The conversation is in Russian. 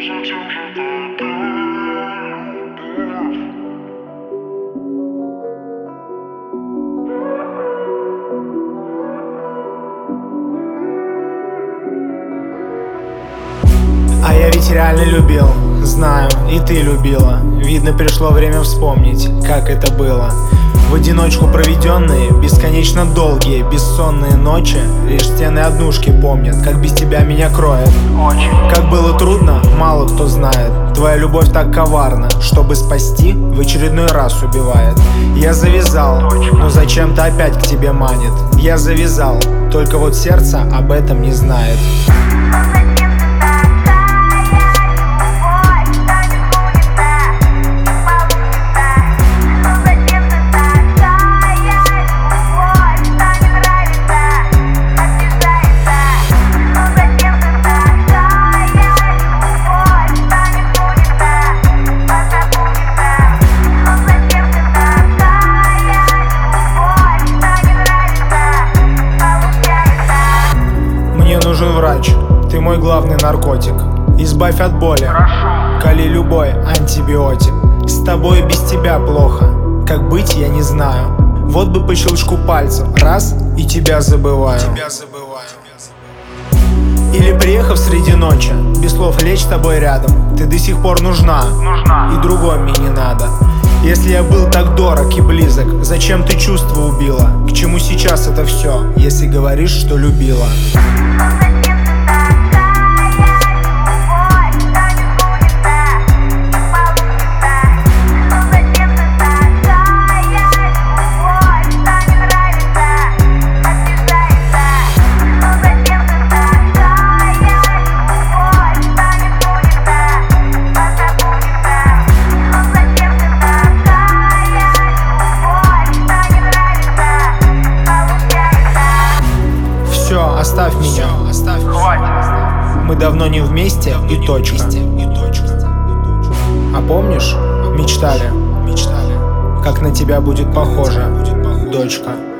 Зачем же ты любовь? А я ведь реально любил, знаю, и ты любила. Видно, пришло время вспомнить, как это было. В одиночку проведенные, бесконечно долгие, бессонные ночи. Лишь стены однушки помнят, как без тебя меня кроет. Как было трудно, мало кто знает. Твоя любовь так коварна, чтобы спасти, в очередной раз убивает. Я завязал, но зачем-то опять к тебе манит. Я завязал, только вот сердце об этом не знает. Мне нужен врач, ты мой главный наркотик. Избавь от боли, кали любой антибиотик. С тобой и без тебя плохо, как быть я не знаю. Вот бы по щелчку пальцев, раз и тебя забываю. Или приехав среди ночи, без слов лечь с тобой рядом. Ты до сих пор нужна, и другой мне не надо. Если я был так дорог и близок, зачем ты чувства убила? К чему сейчас это все, если говоришь, что любила? Все, оставь меня, хватит. Мы давно не вместе и точка. А помнишь, мечтали, как на тебя будет похожа дочка.